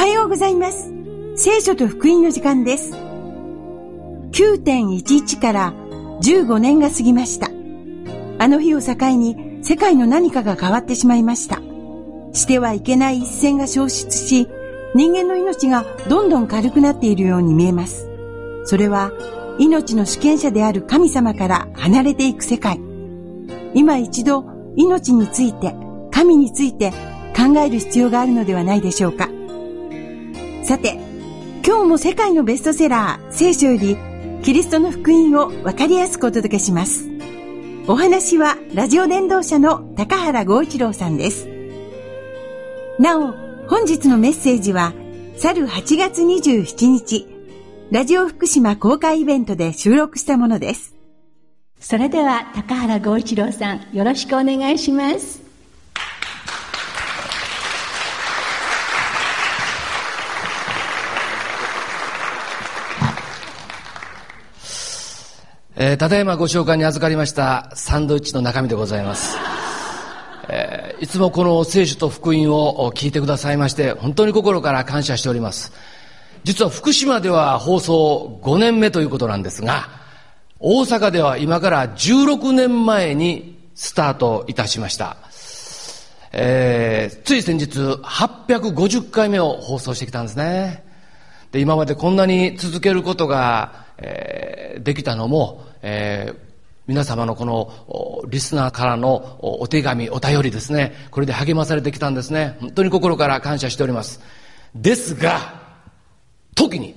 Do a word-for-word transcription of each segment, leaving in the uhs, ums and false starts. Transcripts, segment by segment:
ようございます。聖書と福音の時間です。きゅうてんいちいち からじゅうごねんが過ぎました。あの日を境に世界の何かが変わってしまいました。してはいけない一線が消失し、人間の命がどんどん軽くなっているように見えます。それは命の主権者である神様から離れていく世界。今一度命について、神について考える必要があるのではないでしょうか。さて、今日も世界のベストセラー聖書よりキリストの福音を分かりやすくお届けします。お話はラジオ伝道者の高原剛一郎さんです。なお、本日のメッセージは去るはちがつにじゅうしちにちラジオ福島公開イベントで収録したものです。 それでは高原剛一郎さん、よろしくお願いします。 えー、ただいまご紹介に預かりましたサンドイッチの中身でございます。えー、いつもこの聖書と福音を聞いてくださいまして本当に心から感謝しております。実は福島では放送ごねんめということなんですが、大阪では今からじゅうろくねんまえにスタートいたしました。えー、つい先日はっぴゃくごじゅっかいめを放送してきたんですね。で、今までこんなに続けることが、えー、できたのも、えー、皆様のこのリスナーからのお手紙、お便りですね、これで励まされてきたんですね。本当に心から感謝しております。ですが時に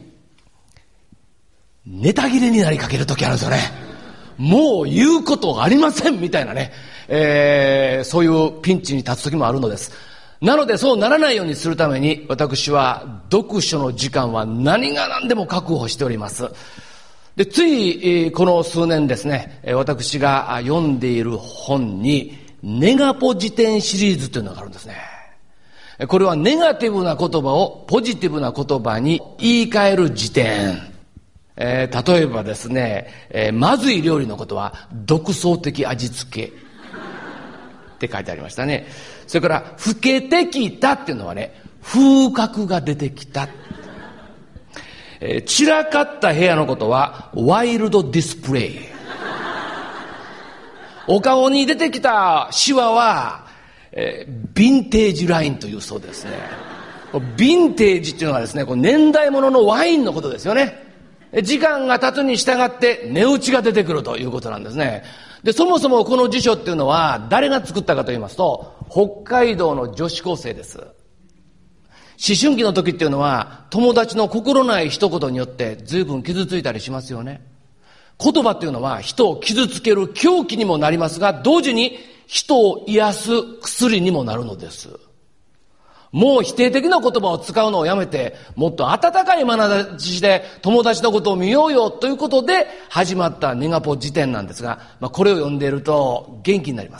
ネタ切れになりかける時あるんですよね。もう言うことありませんみたいなね、えー、そういうピンチに立つ時もあるのです。なのでそうならないようにするために私は読書の時間は何が何でも確保しております。で、つい、えー、この数年ですね、私が読んでいる本にネガポ辞典シリーズというのがあるんですね。これはネガティブな言葉をポジティブな言葉に言い換える辞典。えー、例えばですね、えー、まずい料理のことは独創的味付けって書いてありましたね。それから老けてきたっていうのはね、風格が出てきた。えー、散らかった部屋のことはワイルドディスプレイ。お顔に出てきたシワは、えー、ヴィンテージラインというそうですね。ヴィンテージっていうのはですね、こう年代物のワインのことですよね。時間が経つに従って値打ちが出てくるということなんですね。で、そもそもこの辞書っていうのは誰が作ったかと言いますと、北海道の女子高生です。思春期の時っていうのは友達の心ない一言によって随分傷ついたりしますよね。言葉っていうのは人を傷つける凶器にもなりますが、同時に人を癒す薬にもなるのです。もう否定的な言葉を使うのをやめて、もっと温かい眼差しで友達のことを見ようよということで始まったネガポ辞典なんですが、まあ、これを読んでいると元気になります。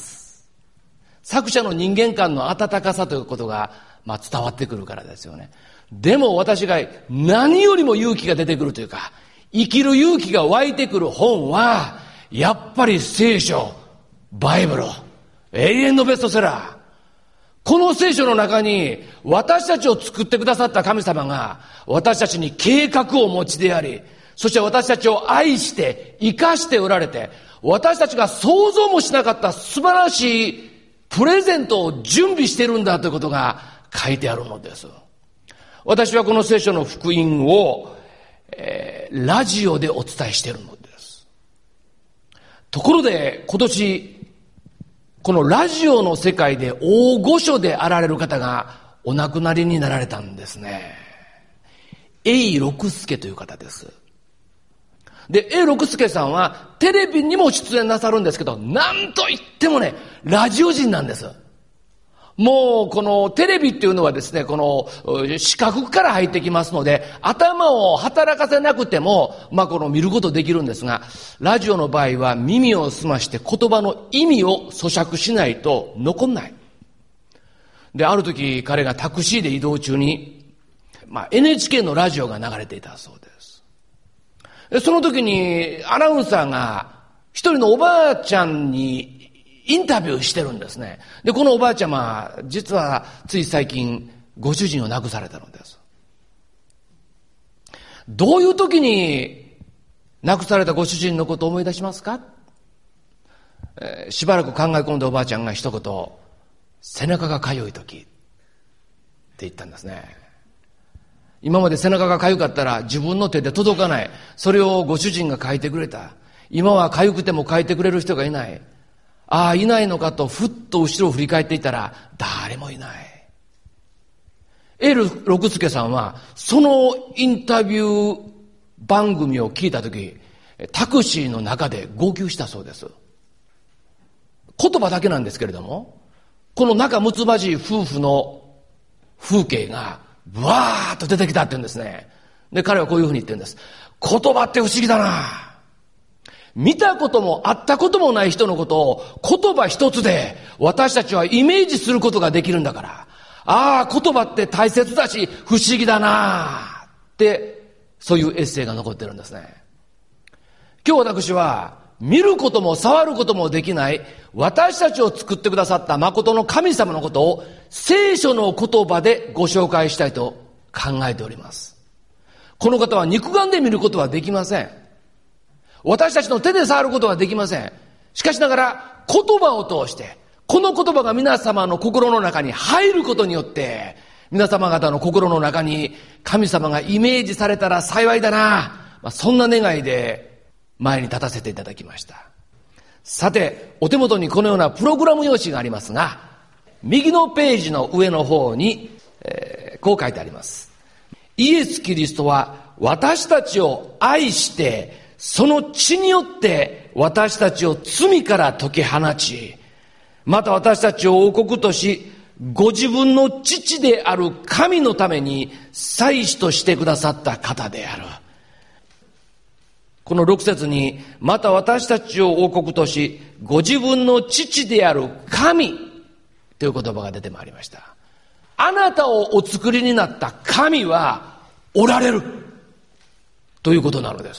作者の人間観の温かさということが、まあ、伝わってくるからですよね。でも私が何よりも勇気が出てくるというか、生きる勇気が湧いてくる本はやっぱり聖書、バイブル、永遠のベストセラー。この聖書の中に私たちを作ってくださった神様が私たちに計画をお持ちであり、そして私たちを愛して生かしておられて、私たちが想像もしなかった素晴らしいプレゼントを準備しているんだということが書いてあるのです。私はこの聖書の福音を、えー、ラジオでお伝えしているのです。ところで今年このラジオの世界で大御所であられる方がお亡くなりになられたんですね。永六輔という方です。で、永六輔さんはテレビにも出演なさるんですけど、なんといってもね、ラジオ人なんです。もうこのテレビっていうのはですね、この視覚から入ってきますので、頭を働かせなくても、まあこの見ることできるんですが、ラジオの場合は耳を澄まして言葉の意味を咀嚼しないと残んない。で、ある時彼がタクシーで移動中に、まあ エヌエイチケー のラジオが流れていたそうです。で、その時にアナウンサーが一人のおばあちゃんにインタビューしてるんですね。で、このおばあちゃま、実はつい最近ご主人を亡くされたのです。 どういう時に亡くされたご主人のことを思い出しますか？えー、しばらく考え込んでおばあちゃんが一言、背中がかゆい時って言ったんですね。今まで背中がかゆかったら自分の手で届かない。それをご主人が書いてくれた。今はかゆくても書いてくれる人がいない。ああ、いないのかとふっと後ろを振り返っていたら誰もいない。エール六輔さんはそのインタビュー番組を聞いたとき、タクシーの中で号泣したそうです。言葉だけなんですけれども、この仲睦まじい夫婦の風景がブワーッと出てきたって言うんですね。で、彼はこういうふうに言ってるんです。言葉って不思議だな。見たことも会ったこともない人のことを言葉一つで私たちはイメージすることができるんだから、ああ、言葉って大切だし不思議だなって、そういうエッセイが残ってるんですね。今日私は見ることも触ることもできない私たちを作ってくださった誠の神様のことを聖書の言葉でご紹介したいと考えております。この方は肉眼で見ることはできません。私たちの手で触ることはできません。しかしながら言葉を通して、この言葉が皆様の心の中に入ることによって、皆様方の心の中に神様がイメージされたら幸いだな、まあ、そんな願いで前に立たせていただきました。さて、お手元にこのようなプログラム用紙がありますが、右のページの上の方に、えー、こう書いてあります。イエス・キリストは私たちを愛して、その血によって私たちを罪から解き放ち、また私たちを王国とし、ご自分の父である神のために祭司としてくださった方である。このろく節に、また私たちを王国とし、ご自分の父である神という言葉が出てまいりました。あなたをお作りになった神はおられるということなのです。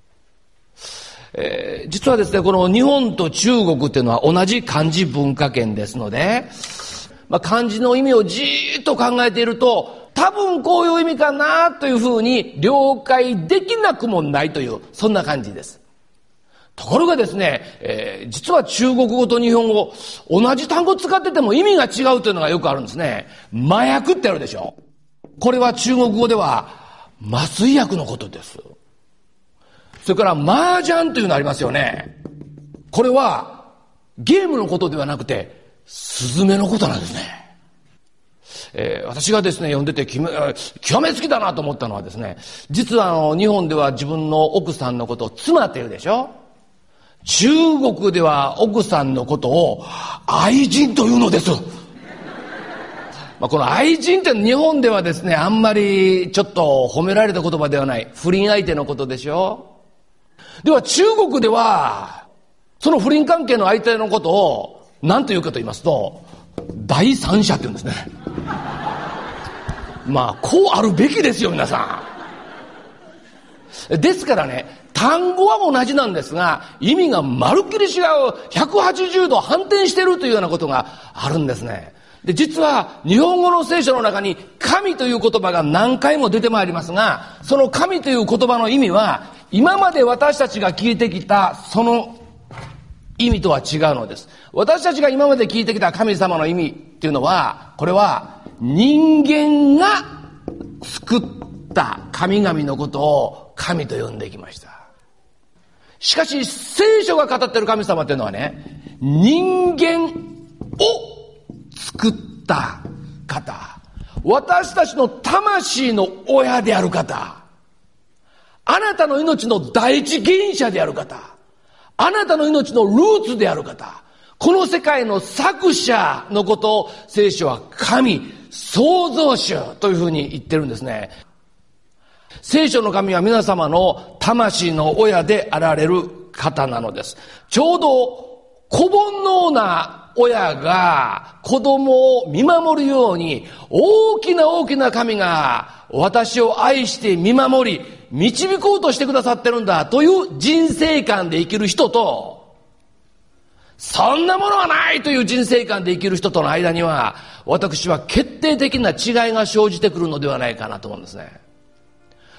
えー、実はですね、この日本と中国っていうのは同じ漢字文化圏ですので、まあ、漢字の意味をじーっと考えていると、多分こういう意味かなというふうに了解できなくもないという、そんな感じです。ところがですね、えー、実は中国語と日本語、同じ単語使ってても意味が違うというのがよくあるんですね。麻薬ってあるでしょ。これは中国語では麻酔薬のことです。それから麻雀というのありますよね。これはゲームのことではなくてスズメのことなんですね。えー、私がですね読んでて極めつきだなと思ったのはですね、実はあの日本では自分の奥さんのことを妻って言うでしょ。中国では奥さんのことを愛人というのです。まあこの愛人って日本ではですね、あんまりちょっと褒められた言葉ではない、不倫相手のことでしょ。では中国ではその不倫関係の相手のことを何と言うかと言いますと、第三者って言うんですね。まあこうあるべきですよ皆さん。ですからね、単語は同じなんですが意味がまるっきり違う、ひゃくはちじゅうど反転してるというようなことがあるんですね。で、実は日本語の聖書の中に神という言葉が何回も出てまいりますが、その神という言葉の意味は今まで私たちが聞いてきたその意味とは違うのです。私たちが今まで聞いてきた神様の意味っていうのは、これは人間が作った神々のことを神と呼んできました。しかし聖書が語っている神様っていうのはね、人間を作った方、私たちの魂の親である方、あなたの命の第一原者である方、あなたの命のルーツである方、この世界の作者のことを聖書は神、創造主というふうに言ってるんですね。聖書の神は皆様の魂の親であられる方なのです。ちょうど子煩悩な親が子供を見守るように、大きな大きな神が私を愛して見守り導こうとしてくださってるんだという人生観で生きる人と、そんなものはないという人生観で生きる人との間には、私は決定的な違いが生じてくるのではないかなと思うんですね。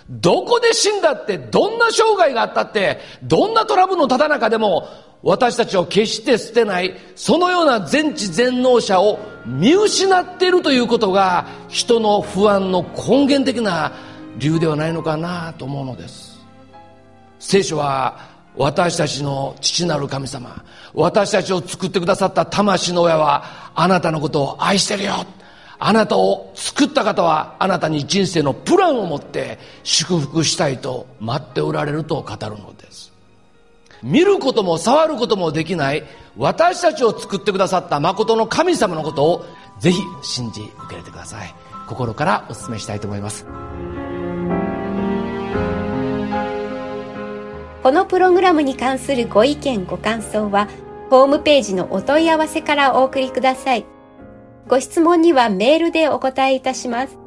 どこで死んだって、どんな生涯があったって、どんなトラブルのただ中でも、私たちを決して捨てない、そのような全知全能者を見失っているということが、人の不安の根源的な理由ではないのかなと思うのです。聖書は、私たちの父なる神様、私たちを作ってくださった魂の親は、あなたのことを愛してるよ。あなたを作った方は、あなたに人生のプランを持って祝福したいと待っておられると語るのです。見ることも触ることもできない私たちを作ってくださった誠の神様のことをぜひ信じ受け入れてください。心からお勧めしたいと思います。 このプログラムに関するご意見ご感想はホームページのお問い合わせからお送りください。ご質問にはメールでお答えいたします。